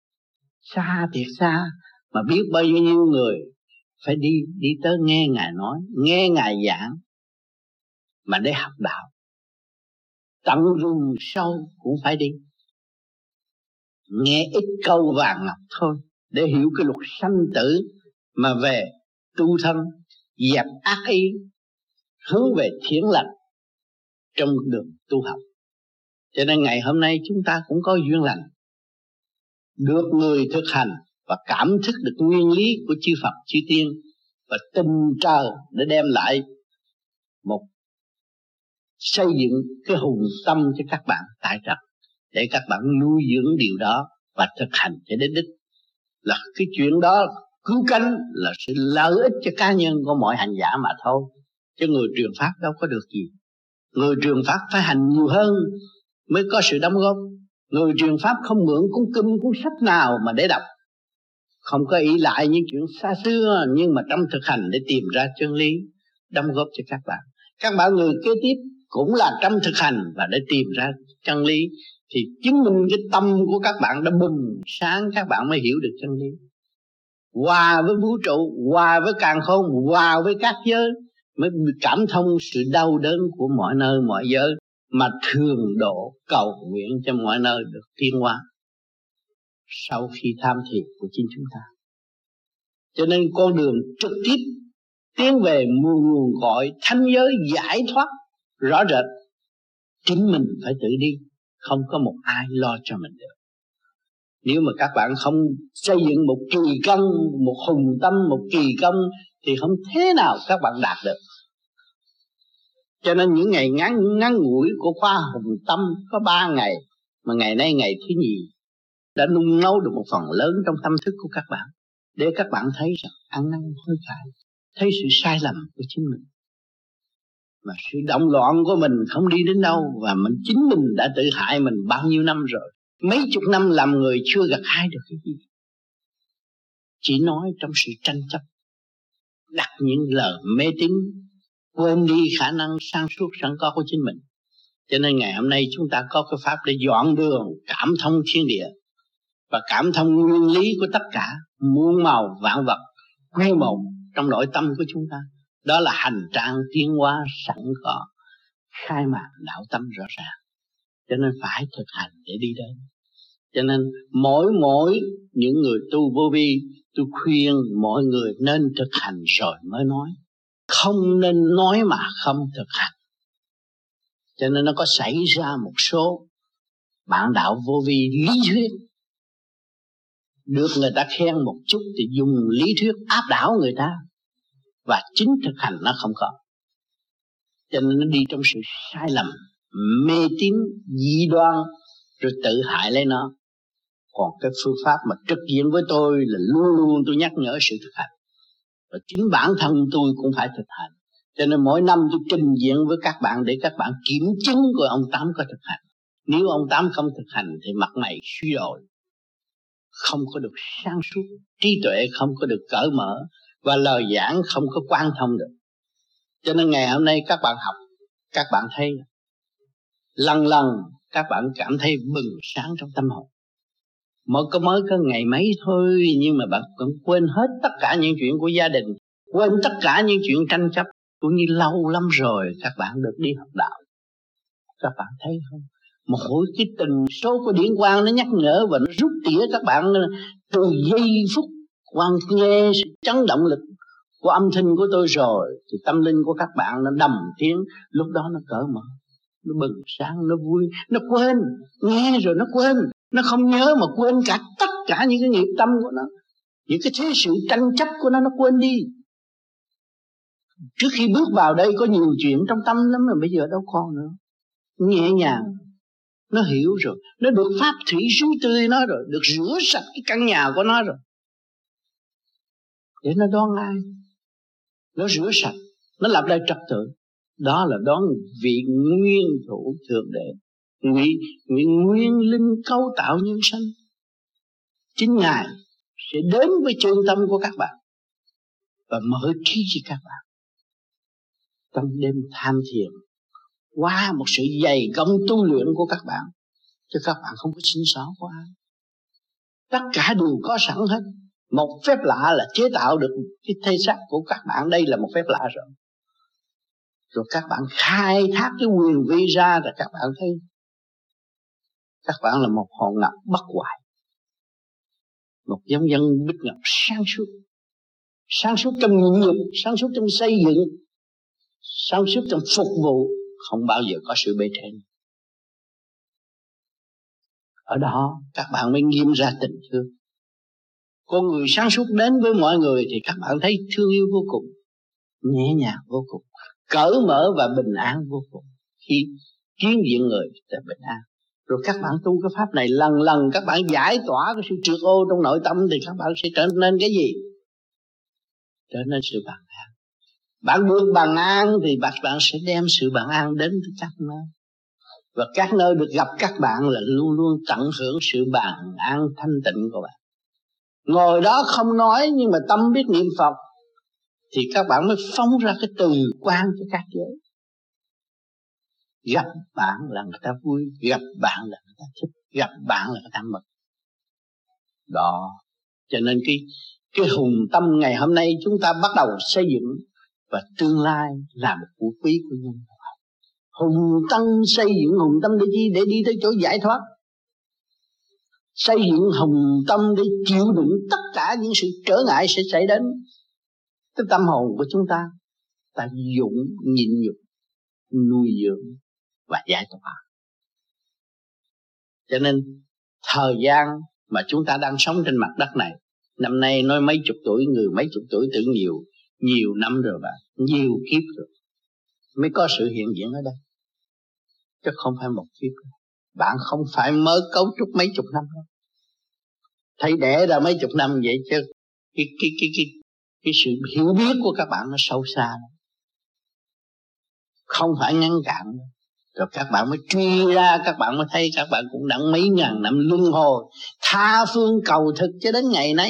[SPEAKER 3] xa thiệt xa, mà biết bao nhiêu người phải đi tới nghe Ngài nói, nghe Ngài giảng, mà để học đạo. Tận rừng sâu cũng phải đi, nghe ít câu vàng ngọc thôi, để hiểu cái luật sanh tử, mà về tu thân, dẹp ác ý, hướng về thiện lành trong đường tu học. Cho nên ngày hôm nay chúng ta cũng có duyên lành, được người thực hành và cảm thức được nguyên lý của chư Phật chư Tiên, và tình trời để đem lại một xây dựng cái hùng tâm cho các bạn tại trật, để các bạn nuôi dưỡng điều đó và thực hành cho đến đích. Là cái chuyện đó cứu cánh là sự lợi ích cho cá nhân của mọi hành giả mà thôi, chứ người truyền pháp đâu có được gì. Người truyền pháp phải hành nhiều hơn mới có sự đóng góp. Người truyền pháp không mượn cuốn kinh cuốn sách nào mà để đọc, không có ý lại những chuyện xa xưa, nhưng mà trong thực hành để tìm ra chân lý, đóng góp cho các bạn. Các bạn người kế tiếp cũng là trong thực hành và để tìm ra chân lý, thì chứng minh cái tâm của các bạn đã bừng sáng, các bạn mới hiểu được chân lý. Hòa với vũ trụ, hòa với càn khôn, hòa với các giới, mới cảm thông sự đau đớn của mọi nơi mọi giới, mà thường độ cầu nguyện cho mọi nơi được tiến hóa sau khi tham thiền của chính chúng ta. Cho nên con đường trực tiếp tiến về nguồn gọi thanh giới giải thoát rõ rệt, chính mình phải tự đi, không có một ai lo cho mình được. Nếu mà các bạn không xây dựng một kỳ công, một hùng tâm, một kỳ công thì không thế nào các bạn đạt được. Cho nên những ngày ngắn ngủi của khóa hùng tâm có 3 ngày, mà ngày nay ngày thứ nhì đã nung nấu được một phần lớn trong tâm thức của các bạn, để các bạn thấy rằng ăn năn hối cải, thấy sự sai lầm của chính mình, mà sự động loạn của mình không đi đến đâu, và chính mình đã tự hại mình bao nhiêu năm rồi. Mấy chục năm làm người chưa gặt hái được cái gì, chỉ nói trong sự tranh chấp, đặt những lời mê tín, quên đi khả năng sáng suốt sẵn có của chính mình. Cho nên ngày hôm nay chúng ta có cái pháp để dọn đường, cảm thông thiên địa và cảm thông nguyên lý của tất cả muôn màu vạn vật quay một trong nội tâm của chúng ta. Đó là hành trang tiến hóa sẵn có, khai mạc đạo tâm rõ ràng. Cho nên phải thực hành để đi đến. Cho nên mỗi những người tu vô vi, tôi khuyên mọi người nên thực hành rồi mới nói, không nên nói mà không thực hành. Cho nên nó có xảy ra một số bạn đạo vô vi lý thuyết, được người ta khen một chút thì dùng lý thuyết áp đảo người ta, và chính thực hành nó không có. Cho nên nó đi trong sự sai lầm, mê tín, dị đoan, rồi tự hại lấy nó. Còn cái phương pháp mà trực diện với tôi là luôn luôn tôi nhắc nhở sự thực hành, và chính bản thân tôi cũng phải thực hành. Cho nên mỗi năm tôi trình diện với các bạn để các bạn kiểm chứng của ông Tám có thực hành. Nếu ông Tám không thực hành thì mặt mày suy đồi, không có được sáng suốt, trí tuệ không có được cởi mở, và lời giảng không có quan thông được. Cho nên ngày hôm nay các bạn học, các bạn thấy lần lần các bạn cảm thấy bừng sáng trong tâm hồn. Mới có ngày mấy thôi, nhưng mà bạn cũng quên hết tất cả những chuyện của gia đình, quên tất cả những chuyện tranh chấp, cũng như lâu lắm rồi các bạn được đi học đạo. Các bạn thấy không? Mỗi cái tần số của điển quang nó nhắc nhở và nó rút tỉa các bạn từ giây phút quan nghe sự chấn động lực của âm thanh của tôi rồi, thì tâm linh của các bạn nó đầm tiếng, lúc đó nó cởi mở, nó bừng sáng, nó vui, nó quên, nghe rồi nó quên, nó không nhớ mà quên cả tất cả những cái nghiệp tâm của nó, những cái thế sự tranh chấp của nó quên đi. Trước khi bước vào đây có nhiều chuyện trong tâm lắm mà bây giờ đâu còn nữa. Nhẹ nhàng, nó hiểu rồi, nó được pháp thủy suối tươi nó rồi, được rửa sạch cái căn nhà của nó rồi, để nó đón ai, nó rửa sạch, nó lập lại trật tự. Đó là đón vị nguyên thủ thượng đế, vị nguyên linh cấu tạo nhân sanh. Chính Ngài sẽ đến với chân tâm của các bạn và mở trí cho các bạn trong đêm tham thiền, qua một sự dày công tu luyện của các bạn, chứ các bạn không có xin xỏ của ai. Tất cả đều có sẵn hết. Một phép lạ là chế tạo được cái thể xác của các bạn, đây là một phép lạ rồi. Rồi các bạn khai thác cái quyền vi ra, rồi các bạn thấy các bạn là một hòn ngọc bất hoại, một giống dân bích ngọc sáng suốt trong nhịn nhục, sáng suốt trong xây dựng, sáng suốt trong phục vụ, không bao giờ có sự bề trên. Ở đó các bạn mới nghiệm ra tình thương. Con người sáng suốt đến với mọi người thì các bạn thấy thương yêu vô cùng, nhẹ nhàng vô cùng, cởi mở và bình an vô cùng. Khi kiến diện người thì bình an. Rồi các bạn tu cái pháp này lần lần các bạn giải tỏa cái sự trược ô trong nội tâm, thì các bạn sẽ trở nên cái gì? Trở nên sự bằng an. Bạn được bằng an thì bạn sẽ đem sự bằng an đến với các nơi. Và các nơi được gặp các bạn là luôn luôn tận hưởng sự bằng an thanh tịnh của bạn. Ngồi đó không nói nhưng mà tâm biết niệm Phật, thì các bạn mới phóng ra cái từ quan cho các giới. Gặp bạn là người ta vui, gặp bạn là người ta thích, gặp bạn là người ta mừng. Đó, cho nên cái hùng tâm ngày hôm nay chúng ta bắt đầu xây dựng, và tương lai là một vũ khí của nhân loại. Hùng tâm xây dựng hùng tâm để chi? Để đi tới chỗ giải thoát. Xây dựng hùng tâm để chịu đựng tất cả những sự trở ngại sẽ xảy đến cái tâm hồn của chúng ta. Ta dũng nhịn nhục, nuôi dưỡng và giải tỏa. Cho nên thời gian mà chúng ta đang sống trên mặt đất này. Năm nay nói mấy chục tuổi, người mấy chục tuổi tưởng nhiều năm rồi bạn, nhiều kiếp rồi mới có sự hiện diện ở đây, chứ không phải một kiếp. Bạn không phải mới cấu trúc mấy chục năm đâu, thầy đẻ ra mấy chục năm vậy chứ cái sự hiểu biết của các bạn nó sâu xa lắm. Không phải ngắn cạn. Rồi các bạn mới truy ra, các bạn mới thấy các bạn cũng đã mấy ngàn năm luân hồi tha phương cầu thực cho đến ngày nay.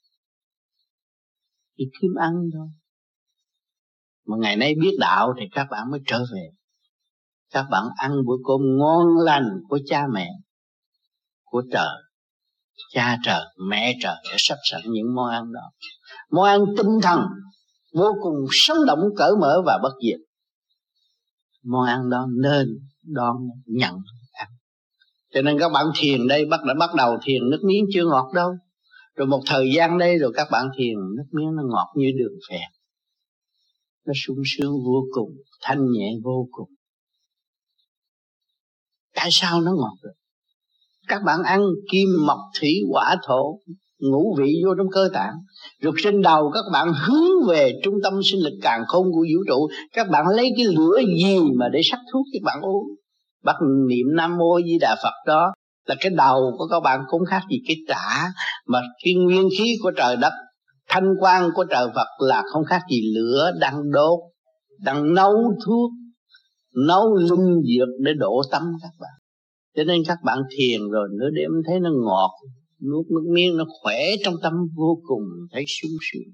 [SPEAKER 3] Chỉ kiếm ăn thôi. Mà ngày nay biết đạo thì các bạn mới trở về. Các bạn ăn bữa cơm ngon lành của cha mẹ, của trời, cha trời, mẹ trời để sắp sẵn những món ăn đó. Món ăn tinh thần vô cùng sống động, cởi mở và bất diệt. Món ăn đó nên đón nhận ăn. Cho nên các bạn thiền đây bắt đầu thiền nước miếng chưa ngọt đâu. Rồi một thời gian đây rồi các bạn thiền nước miếng nó ngọt như đường phèn. Nó sung sướng vô cùng, thanh nhẹ vô cùng. Tại sao nó ngọt được? Các bạn ăn kim mộc thủy hỏa thổ, ngũ vị vô trong cơ tạng. Rồi trên đầu các bạn hướng về trung tâm sinh lực càn khôn của vũ trụ. Các bạn lấy cái lửa gì mà để sắc thuốc các bạn uống? Bắt niệm Nam Mô Di Đà Phật đó là cái đầu của các bạn cũng khác gì cái tả. Mà cái nguyên khí của trời đất, thanh quang của trời Phật là không khác gì lửa đang đốt, đang nấu thuốc, nấu linh dược để độ tâm các bạn. Cho nên các bạn thiền rồi nửa đêm thấy nó ngọt, nuốt nước miếng nó khỏe trong tâm vô cùng, thấy sung sướng.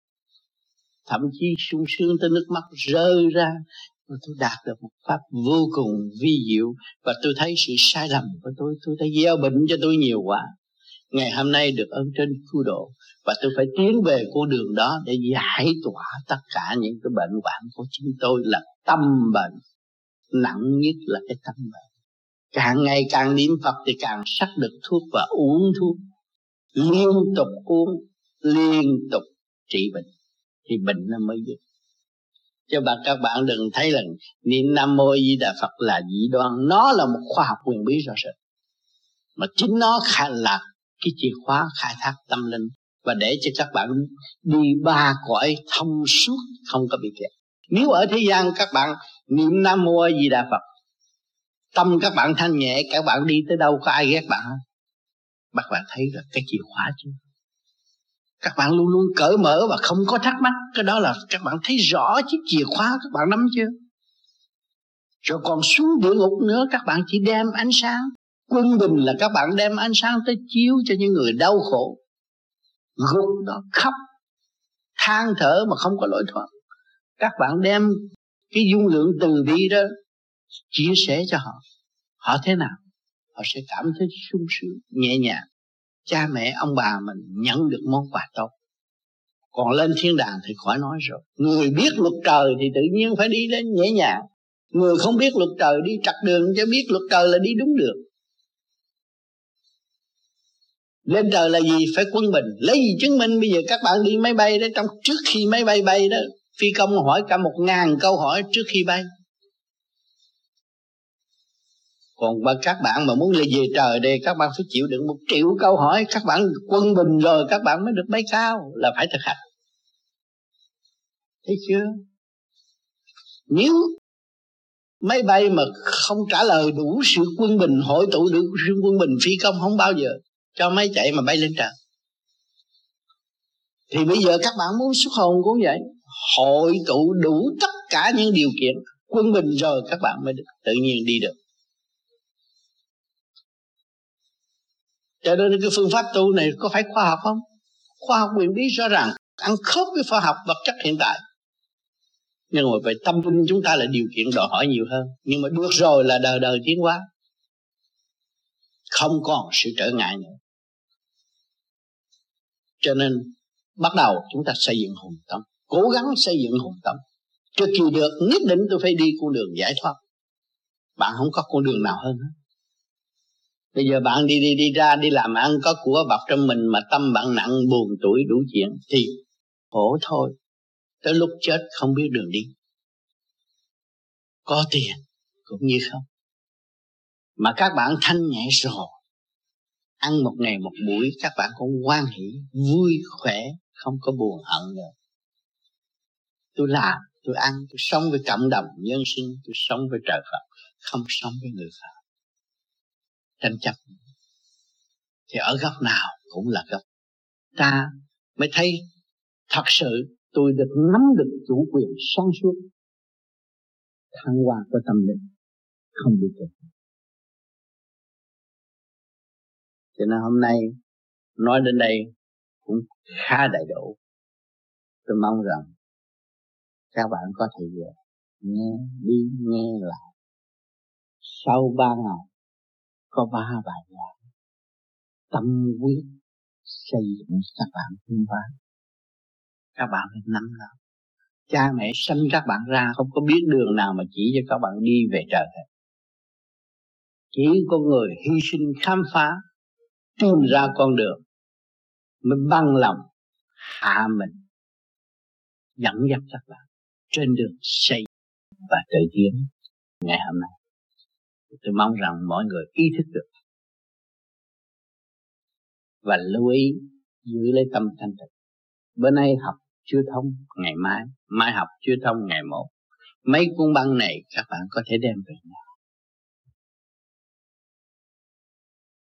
[SPEAKER 3] Thậm chí sung sướng tới nước mắt rơi ra. Và tôi đạt được một pháp vô cùng vi diệu. Và tôi thấy sự sai lầm của tôi thấy gieo bệnh cho tôi nhiều quá. Ngày hôm nay được ơn trên cứu độ. Và tôi phải tiến về con đường đó để giải tỏa tất cả những cái bệnh hoạn của chính tôi là tâm bệnh. Nặng nhất là cái tâm bệnh. Càng ngày càng niệm Phật thì càng sắc được thuốc và uống thuốc. Liên tục uống, liên tục trị bệnh. Thì bệnh nó mới dứt. Cho các bạn đừng thấy là niệm Nam Mô Di Đà Phật là dị đoan. Nó là một khoa học quyền bí rõ rệt. Mà chính nó là cái chìa khóa khai thác tâm linh. Và để cho các bạn đi ba cõi thông suốt, không có bị kẹt. Nếu ở thế gian các bạn niệm Nam Mô Di Đà Phật, tâm các bạn thanh nhẹ, các bạn đi tới đâu có ai ghét bạn không? Các bạn thấy là cái chìa khóa chứ. Các bạn luôn luôn cởi mở và không có thắc mắc. Cái đó là các bạn thấy rõ chiếc chìa khóa, các bạn nắm chưa? Rồi còn xuống địa ngục nữa, các bạn chỉ đem ánh sáng. Quân bình là các bạn đem ánh sáng tới chiếu cho những người đau khổ. Gục đó khóc, than thở mà không có lối thoát. Các bạn đem cái dung lượng từ bi đó chia sẻ cho họ. Họ thế nào? Họ sẽ cảm thấy sung sướng, nhẹ nhàng. Cha mẹ ông bà mình nhận được món quà tốt. Còn lên thiên đàng thì khỏi nói rồi. Người biết luật trời thì tự nhiên phải đi lên nhẹ nhàng. Người không biết luật trời đi trật đường, chứ biết luật trời là đi đúng đường. Lên trời là gì? Phải quân bình. Lấy gì chứng minh? Bây giờ các bạn đi máy bay đó, trước khi máy bay bay đó, phi công hỏi cả 1000 câu hỏi trước khi bay. Còn các bạn mà muốn về trời đây, các bạn phải chịu đựng 1 triệu câu hỏi. Các bạn quân bình rồi các bạn mới được bay cao, là phải thực hành. Thấy chưa? Nếu máy bay mà không trả lời đủ sự quân bình, hội tụ được sự quân bình, phi công không bao giờ cho máy chạy mà bay lên trời. Thì bây giờ các bạn muốn xuất hồn cũng vậy, hội tụ đủ tất cả những điều kiện quân bình rồi các bạn mới được tự nhiên đi được. Cho nên cái phương pháp tu này có phải khoa học không? Khoa học quyền bí rõ ràng ăn khớp với khoa học vật chất hiện tại. Nhưng mà về tâm linh chúng ta là điều kiện đòi hỏi nhiều hơn. Nhưng mà được rồi là đời đời tiến hóa, không còn sự trở ngại nữa. Cho nên bắt đầu chúng ta xây dựng hồn tâm, cố gắng xây dựng hồn tâm. Trước khi được, nhất định tôi phải đi con đường giải thoát. Bạn không có con đường nào hơn hết. Bây giờ bạn đi ra đi làm ăn có của bọc trong mình mà tâm bạn nặng buồn tủi đủ chuyện thì khổ thôi. Tới lúc chết không biết đường đi. Có tiền cũng như không. Mà các bạn thanh nhẹ rồi ăn một ngày một buổi, các bạn cũng hoan hỷ, vui khỏe, không có buồn hận nữa. Tôi làm, tôi ăn, tôi sống với cộng đồng nhân sinh, tôi sống với trời Phật, không sống với người khác. Tranh chấp thì ở góc nào cũng là góc. Ta mới thấy thật sự tôi được nắm được chủ quyền sáng suốt, thăng hoa của tâm linh, không bị kẹt. Cho nên hôm nay nói đến đây cũng khá đầy đủ. Tôi mong rằng các bạn có thể nghe đi nghe lại. Sau 3 ngày có 3 bài giảng tâm quyết xây dựng các bạn tiến hóa. Các bạn phải nắm đó. Cha mẹ sanh các bạn ra không có biết đường nào mà chỉ cho các bạn đi về trời hết. Chỉ có người hy sinh khám phá, tìm ra con đường mới bằng lòng hạ mình, dẫn dắt các bạn trên đường xây và tự tiến ngày hôm nay. Tôi mong rằng mọi người ý thức được và lưu ý giữ lấy tâm thanh tịnh. Bữa nay học chưa thông, ngày mai học chưa thông, ngày 1. Mấy cuốn băng này các bạn có thể đem về nhà.